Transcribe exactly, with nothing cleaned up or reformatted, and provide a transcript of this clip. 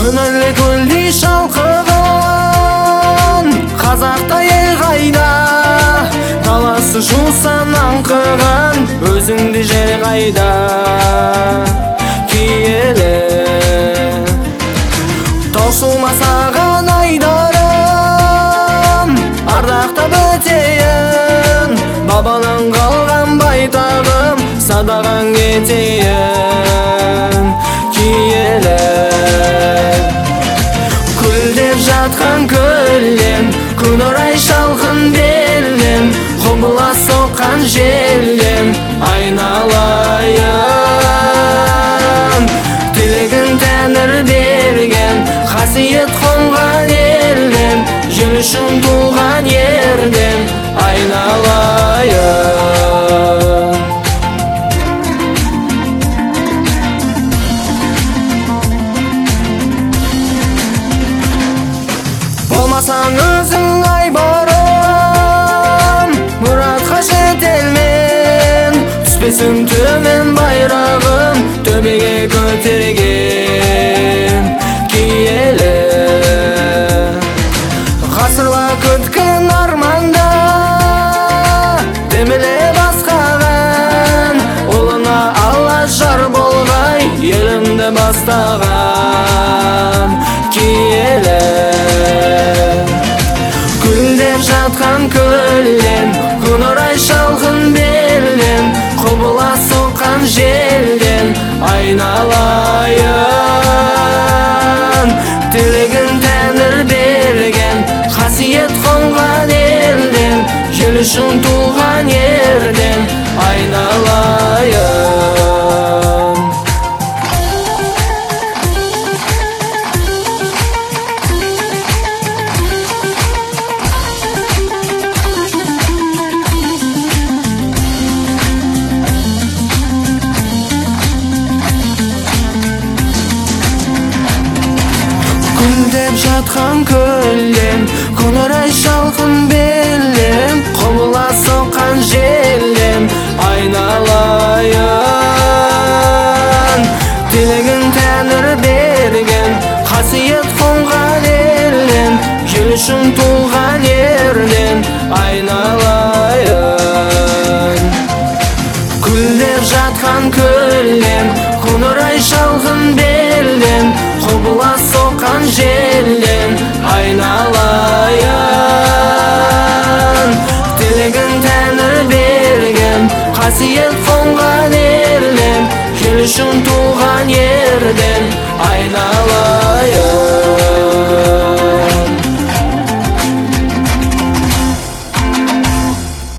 Күнөлі көлді шалқыған қазақта ел қайда, таласы жусан аңқыған өзіңді жер қайда. Киелі таусылмасаған айдарым, ардақта бөтейін, бабадан қалған байтағым, садаған кетейін. Киелі күлдеп жатқан көлден, күн орай шалқын белден, құбыла соққан желден айналайын. Тілегін тәңір берген, қасиет қонған елден, жыл үшін туған ерден айналайын. Болмасаң өзің айбарым, мұратқа жетелмен, түспесін төмен байрағым, төбеге көтерген. Киелі ғасырла күткен арманда, деміле басқаған, ұлына алла жар болғай, елімді бастаған. Киелі күлдеп жатқан көлден, күн орай шалқын белден, құбыла соққан желден айналайын. Тілегін тәңір берген, қасиет қонған елден, жыл үшін туған ерден айналайын. Күлдеп жатқан көлден, күн орай шалқын белден, құбыла соққан желден айналайын. Тілегін тәңір берген, қасиет қонған елден, жыл үшін туған ерден айналайын. Күлдеп жатқан көлден, күн орай шалқын белден, құбыла соққан желден айналайын. Тілегін тәңір берген, қасиет қонған елден, жыл үшін туған ерден айналайын.